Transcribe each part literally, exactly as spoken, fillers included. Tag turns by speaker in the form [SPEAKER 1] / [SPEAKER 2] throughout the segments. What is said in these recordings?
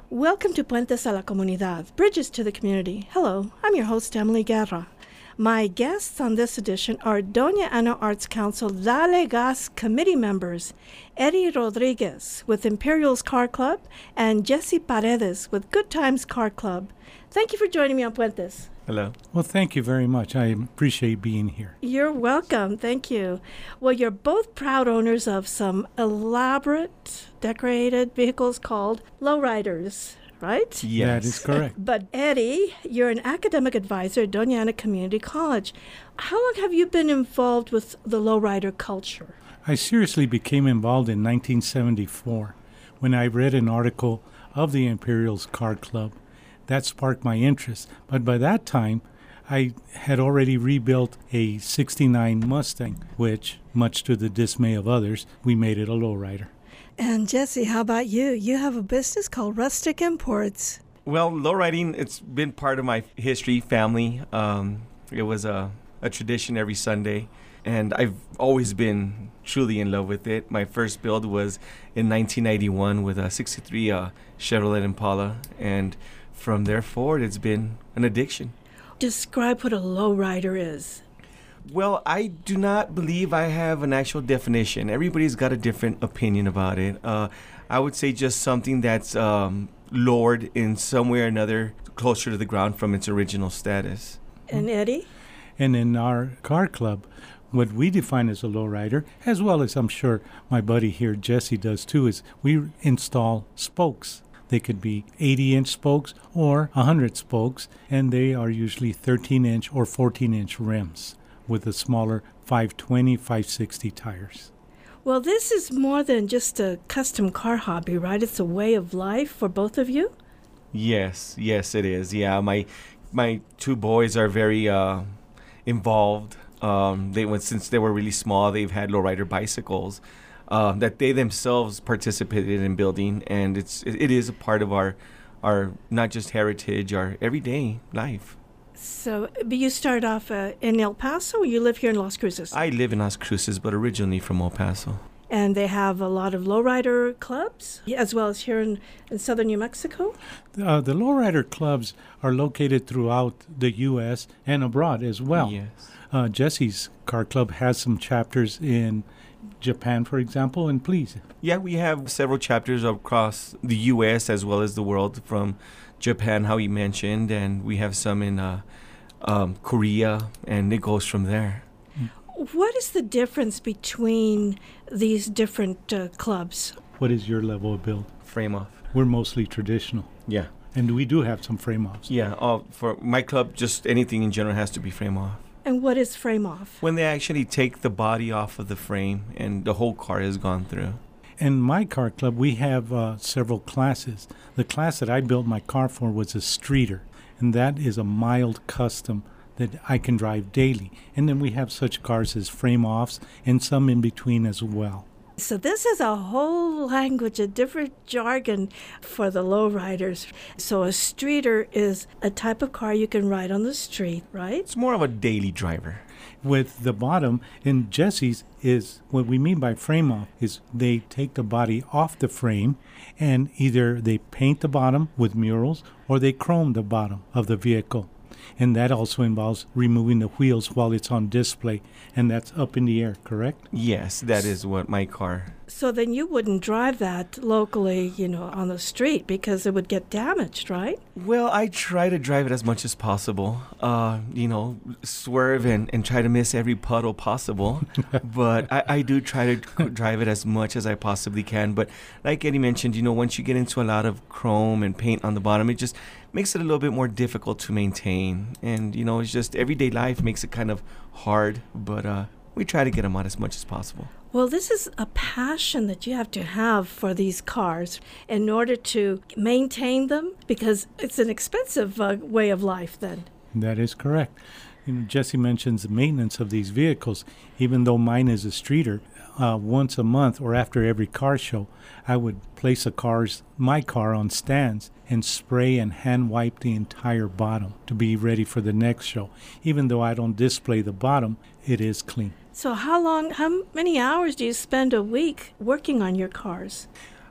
[SPEAKER 1] Welcome to Puentes a la Comunidad, Bridges to the Community. Hello, I'm your host, Emily Guerra. My guests on this edition are Doña Ana Arts Council Dale Gas committee members, Eddie Rodriguez with Imperial's Car Club and Jesse Paredes with Good Times Car Club. Thank you for joining me on Puentes.
[SPEAKER 2] Hello.
[SPEAKER 3] Well, thank you very much. I appreciate being here.
[SPEAKER 1] You're welcome. Thank you. Well, you're both proud owners of some elaborate, decorated vehicles called lowriders, right?
[SPEAKER 2] Yes.
[SPEAKER 3] That is correct.
[SPEAKER 1] But Eddie, you're an academic advisor at Doña Ana Community College. How long have you been involved with the lowrider culture?
[SPEAKER 3] I seriously became involved in nineteen seventy-four when I read an article of the Imperial's Car Club. That sparked my interest. But by that time, I had already rebuilt a sixty-nine Mustang, which, much to the dismay of others, we made it a lowrider.
[SPEAKER 1] And Jesse, how about you? You have a business called Rustic Imports.
[SPEAKER 2] Well, lowriding, it's been part of my history, family. Um, it was a, a tradition every Sunday, and I've always been truly in love with it. My first build was in nineteen ninety-one with a sixty-three uh, Chevrolet Impala, and from there forward, it's been an addiction.
[SPEAKER 1] Describe what a lowrider is.
[SPEAKER 2] Well, I do not believe I have an actual definition. Everybody's got a different opinion about it. Uh, I would say just something that's um, lowered in some way or another closer to the ground from its original status.
[SPEAKER 1] And Eddie?
[SPEAKER 3] And in our car club, what we define as a lowrider, as well as I'm sure my buddy here, Jesse, does too, is we install spokes. They could be eighty-inch spokes or one hundred spokes, and they are usually thirteen-inch or fourteen-inch rims with the smaller five twenty, five sixty tires.
[SPEAKER 1] Well, this is more than just a custom car hobby, right? It's a way of life for both of you?
[SPEAKER 2] Yes, yes, it is. Yeah, my my two boys are very uh, involved. Um, they went since they were really small. They've had lowrider bicycles uh, that they themselves participated in building, and it's it, it is a part of our our not just heritage, our everyday life.
[SPEAKER 1] So, but you started off uh, in El Paso, or you live here in Las Cruces?
[SPEAKER 2] I live in Las Cruces, but originally from El Paso.
[SPEAKER 1] And they have a lot of lowrider clubs, as well as here in, in southern New Mexico?
[SPEAKER 3] Uh, the lowrider clubs are located throughout the U S and abroad as well.
[SPEAKER 2] Yes.
[SPEAKER 3] Uh, Jesse's car club has some chapters in Japan, for example, and please.
[SPEAKER 2] Yeah, we have several chapters across the U S as well as the world, from Japan, how you mentioned, and we have some in uh, um, Korea, and it goes from there.
[SPEAKER 1] What is the difference between these different uh, clubs?
[SPEAKER 3] What is your level of build?
[SPEAKER 2] Frame off.
[SPEAKER 3] We're mostly traditional.
[SPEAKER 2] Yeah.
[SPEAKER 3] And we do have some frame offs.
[SPEAKER 2] Yeah, uh, for my club, just anything in general has to be frame off.
[SPEAKER 1] And what is frame off?
[SPEAKER 2] When they actually take the body off of the frame and the whole car has gone through.
[SPEAKER 3] In my car club, we have uh, several classes. The class that I built my car for was a streeter, and that is a mild custom that I can drive daily. And then we have such cars as frame-offs and some in between as well.
[SPEAKER 1] So this is a whole language, a different jargon for the lowriders. So a streeter is a type of car you can ride on the street, right?
[SPEAKER 2] It's more of a daily driver.
[SPEAKER 3] With the bottom, in Jesse's, is what we mean by frame off is they take the body off the frame, and either they paint the bottom with murals or they chrome the bottom of the vehicle. And that also involves removing the wheels while it's on display, and that's up in the air, correct?
[SPEAKER 2] Yes, that is what my car.
[SPEAKER 1] So then you wouldn't drive that locally, you know, on the street because it would get damaged, right?
[SPEAKER 2] Well, I try to drive it as much as possible. Uh, you know, swerve and, and try to miss every puddle possible. But I, I do try to drive it as much as I possibly can. But like Eddie mentioned, you know, once you get into a lot of chrome and paint on the bottom, it just makes it a little bit more difficult to maintain. And, you know, it's just everyday life makes it kind of hard. But uh, we try to get them out as much as possible.
[SPEAKER 1] Well, this is a passion that you have to have for these cars in order to maintain them, because it's an expensive uh, way of life then.
[SPEAKER 3] That is correct. You know, Jesse mentions the maintenance of these vehicles. Even though mine is a streeter, uh, once a month or after every car show, I would place a car's my car on stands and spray and hand wipe the entire bottom to be ready for the next show. Even though I don't display the bottom, it is clean.
[SPEAKER 1] So how long, how many hours do you spend a week working on your cars?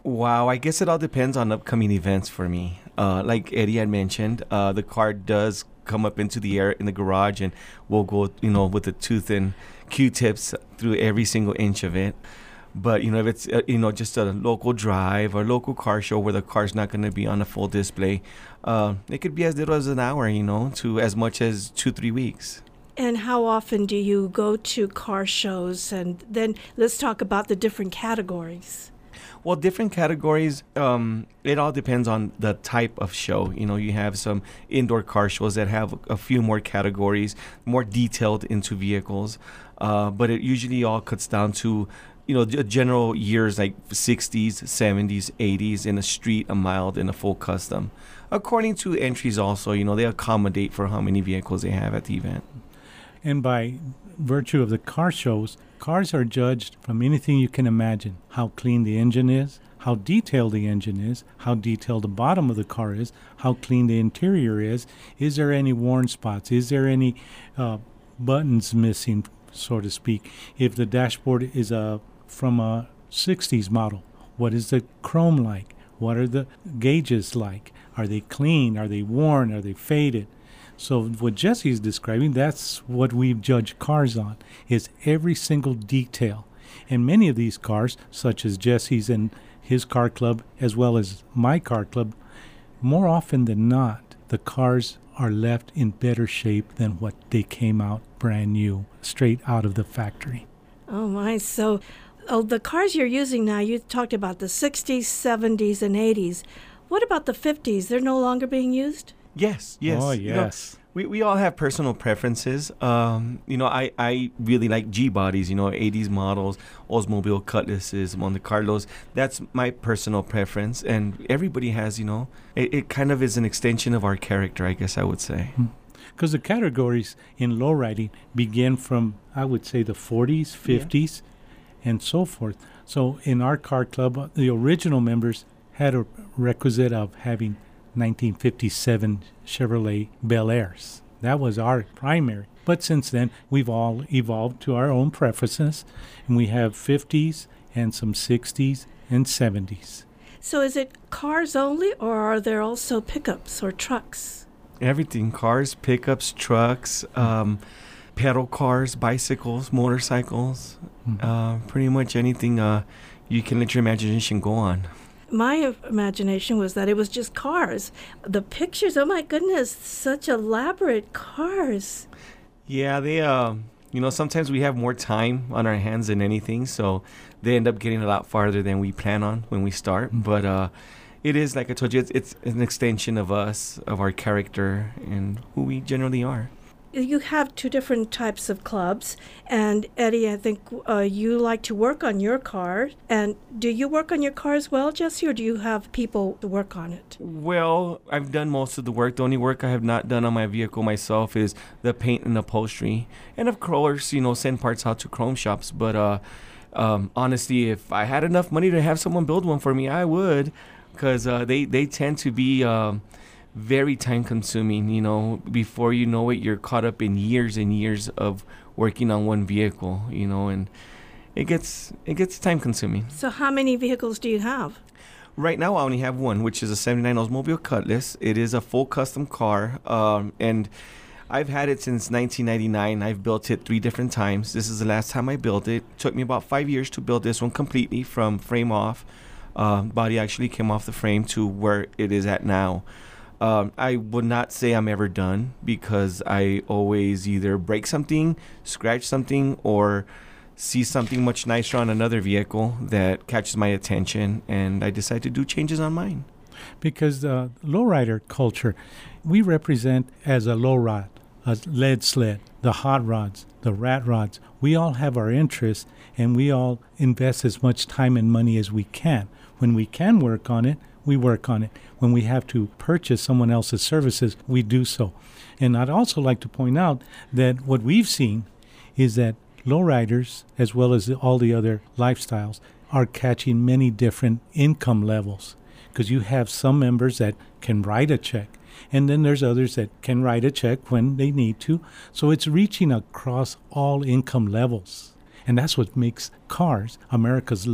[SPEAKER 2] Wow, I guess it all depends on upcoming events for me. Uh, like Eddie had mentioned, uh, the car does come up into the air in the garage, and we'll go, you know, with the tooth and Q-tips through every single inch of it. But, you know, if it's, uh, you know, just a local drive or local car show where the car's not going to be on a full display, uh, it could be as little as an hour, you know, to as much as two, three weeks.
[SPEAKER 1] And how often do you go to car shows? And then let's talk about the different categories.
[SPEAKER 2] Well, different categories, um, it all depends on the type of show. You know, you have some indoor car shows that have a few more categories, more detailed into vehicles. Uh, but it usually all cuts down to, you know, g- general years like sixties, seventies, eighties in a street, a mild, and a full custom. According to entries also, you know, they accommodate for how many vehicles they have at the event.
[SPEAKER 3] And by virtue of the car shows, cars are judged from anything you can imagine. How clean the engine is, how detailed the engine is, how detailed the bottom of the car is, how clean the interior is. Is there any worn spots? Is there any uh, buttons missing, so to speak? If the dashboard is a, from a sixties model, what is the chrome like? What are the gauges like? Are they clean? Are they worn? Are they faded? So what Jesse is describing, that's what we judge cars on, is every single detail. And many of these cars, such as Jesse's and his car club, as well as my car club, more often than not, the cars are left in better shape than what they came out brand new, straight out of the factory.
[SPEAKER 1] Oh, my. So oh, the cars you're using now, you talked about the sixties, seventies, and eighties. What about the fifties? They're no longer being used?
[SPEAKER 2] Yes, yes.
[SPEAKER 3] Oh,
[SPEAKER 2] You know,
[SPEAKER 3] yes.
[SPEAKER 2] we, we all have personal preferences. Um, you know, I, I really like G-bodies, you know, eighties models, Oldsmobile Cutlasses, Monte Carlos. That's my personal preference. And everybody has, you know, it, it kind of is an extension of our character, I guess I would say.
[SPEAKER 3] Because the categories in lowriding begin from, I would say, the forties, fifties, and so forth. So in our car club, the original members had a requisite of having nineteen fifty-seven Chevrolet Bel Airs. That was our primary. But since then, we've all evolved to our own preferences, and we have fifties and some sixties and seventies.
[SPEAKER 1] So is it cars only, or are there also pickups or trucks?
[SPEAKER 2] Everything, cars, pickups, trucks, um, pedal cars, bicycles, motorcycles,
[SPEAKER 3] Mm-hmm.
[SPEAKER 2] uh, pretty much anything uh, you can let your imagination go on.
[SPEAKER 1] My imagination was that it was just cars. The pictures, oh my goodness, such elaborate cars.
[SPEAKER 2] Yeah, they, uh, you know, sometimes we have more time on our hands than anything, so they end up getting a lot farther than we plan on when we start. But uh, it is, like I told you, it's, it's an extension of us, of our character, and who we generally are.
[SPEAKER 1] You have two different types of clubs, and Eddie, I think uh, you like to work on your car. And do you work on your car as well, Jesse, or do you have people to work on it?
[SPEAKER 2] Well, I've done most of the work. The only work I have not done on my vehicle myself is the paint and upholstery. And of course, you know, send parts out to chrome shops. But uh, um, honestly, if I had enough money to have someone build one for me, I would, because uh, they, they tend to be um, very time consuming. You know, before you know it, you're caught up in years and years of working on one vehicle, you know, and it gets it gets time consuming.
[SPEAKER 1] So how many vehicles do you have?
[SPEAKER 2] Right now, I only have one, which is a seventy-nine Oldsmobile Cutlass. It is a full custom car, um, and I've had it since nineteen ninety-nine. I've built it three different times. This is the last time I built it. It took me about five years to build this one completely from frame off. Uh, body actually came off the frame to where it is at now. Um, I would not say I'm ever done, because I always either break something, scratch something, or see something much nicer on another vehicle that catches my attention, and I decide to do changes on mine.
[SPEAKER 3] Because the lowrider culture, we represent as a low rod, a lead sled, the hot rods, the rat rods. We all have our interests, and we all invest as much time and money as we can. When we can work on it, we work on it. When we have to purchase someone else's services, we do so. And I'd also like to point out that what we've seen is that lowriders, as well as all the other lifestyles, are catching many different income levels. Because you have some members that can write a check, and then there's others that can write a check when they need to. So it's reaching across all income levels. And that's what makes cars America's love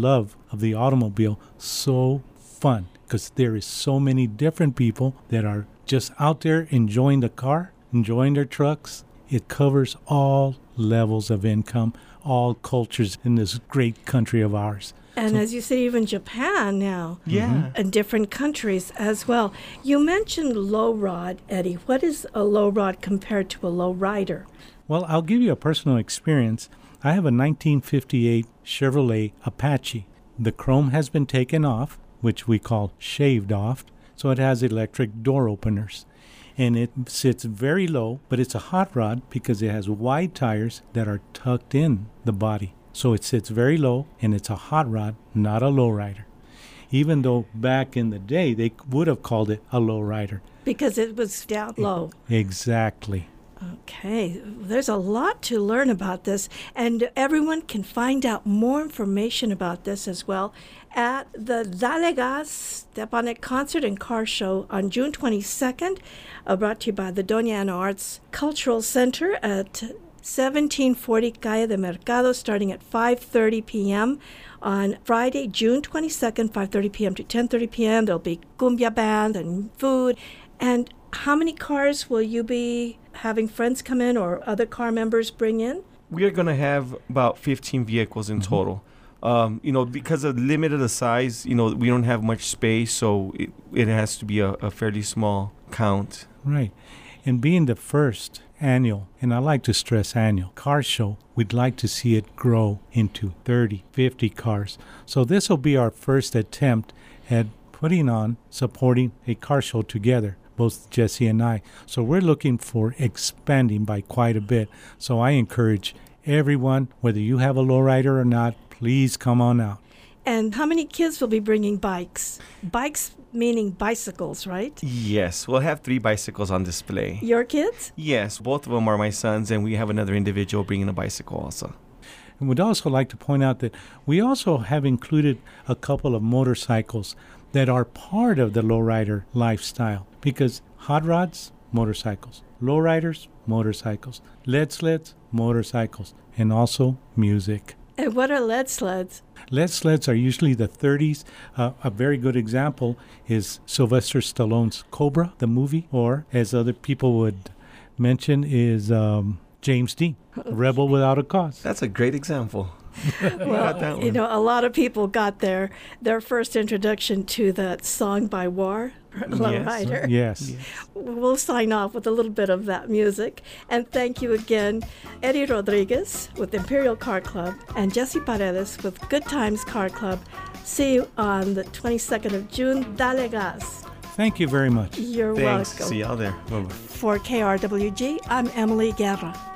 [SPEAKER 3] of the automobile so fun because there is so many different people that are just out there enjoying the car, enjoying their trucks. It covers all levels of income, all cultures in this great country of ours.
[SPEAKER 1] And
[SPEAKER 3] So-
[SPEAKER 1] as you said, even Japan now.
[SPEAKER 2] Yeah.
[SPEAKER 1] And different countries as well. You mentioned low rod, Eddie. What is a low rod compared to a low rider?
[SPEAKER 3] Well, I'll give you a personal experience. I have a nineteen fifty-eight Chevrolet Apache. The chrome has been taken off, which we call shaved off, so it has electric door openers. And it sits very low, but it's a hot rod because it has wide tires that are tucked in the body. So it sits very low, and it's a hot rod, not a lowrider. Even though back in the day, they would have called it a lowrider.
[SPEAKER 1] Because it was down low.
[SPEAKER 3] Exactly.
[SPEAKER 1] Okay, there's a lot to learn about this, and everyone can find out more information about this as well at the Dale Gas Stepanek Concert and Car Show on June twenty-second, uh, brought to you by the Doña Ana Arts Cultural Center at seventeen forty Calle de Mercado, starting at five thirty p.m. on Friday, June twenty-second, five thirty p.m. to ten thirty p.m. There'll be cumbia band and food. And how many cars will you be having friends come in or other car members bring in?
[SPEAKER 2] We are going to have about fifteen vehicles in total. Um, you know, because of the limit of the size, you know, we don't have much space, so it, it has to be a, a fairly small count.
[SPEAKER 3] Right. And being the first annual, and I like to stress annual, car show, we'd like to see it grow into thirty, fifty cars. So this will be our first attempt at putting on, supporting a car show together, both Jesse and I. So we're looking for expanding by quite a bit. So I encourage everyone, whether you have a lowrider or not, please come on out.
[SPEAKER 1] And how many kids will be bringing bikes? Bikes meaning bicycles, right?
[SPEAKER 2] Yes, we'll have three bicycles on display.
[SPEAKER 1] Your kids?
[SPEAKER 2] Yes, both of them are my sons, and we have another individual bringing a bicycle also.
[SPEAKER 3] And we'd also like to point out that we also have included a couple of motorcycles that are part of the lowrider lifestyle, because hot rods, motorcycles, lowriders, motorcycles, lead sleds, motorcycles, and also music.
[SPEAKER 1] And what are lead sleds?
[SPEAKER 3] Lead sleds are usually the thirties. Uh, a very good example is Sylvester Stallone's Cobra, the movie, or as other people would mention, is um, James Dean, Rebel Without a Cause.
[SPEAKER 2] That's a great example.
[SPEAKER 1] Well,
[SPEAKER 2] that
[SPEAKER 1] you
[SPEAKER 2] one.
[SPEAKER 1] know, a lot of people got their their first introduction to that song by War, Lowrider.
[SPEAKER 3] Yes.
[SPEAKER 1] We'll sign off with a little bit of that music. And thank you again, Eddie Rodriguez with Imperial Car Club and Jesse Paredes with Good Times Car Club. See you on the twenty-second of June. Dale gas.
[SPEAKER 3] Thank you very much.
[SPEAKER 1] You're
[SPEAKER 2] Thanks.
[SPEAKER 1] welcome.
[SPEAKER 2] See y'all there. Bye-bye.
[SPEAKER 1] For K R W G, I'm Emily Guerra.